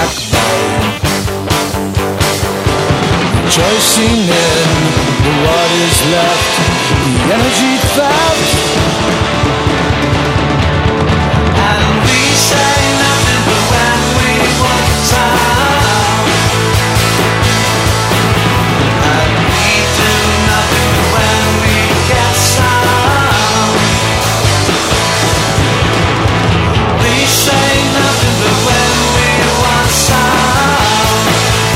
backbone, rejoicing in what is left, the energy theft. And we say nothing but when we want time, and we do nothing but when we get some. We say nothing but when we want some,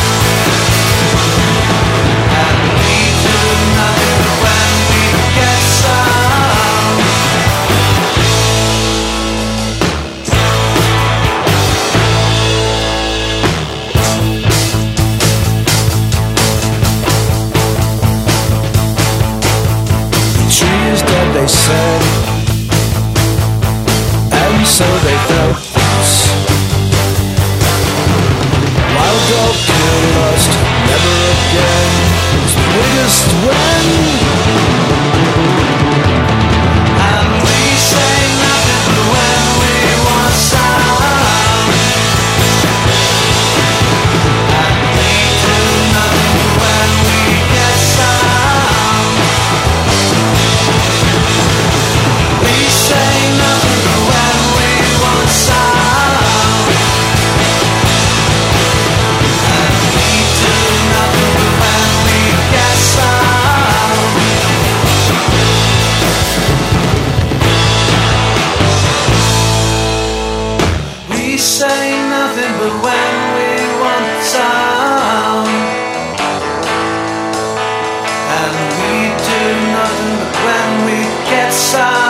and we do nothing but when we get some. The tree is dead, they said, and so they felt this. Wild dog kill lust, never again. It's the biggest win. And we say nothing but when we want some, and we do nothing but when we get some. We say nothing but when we want some, and we do nothing but when we get some. We say nothing but when we want some, and we do nothing but when we get some.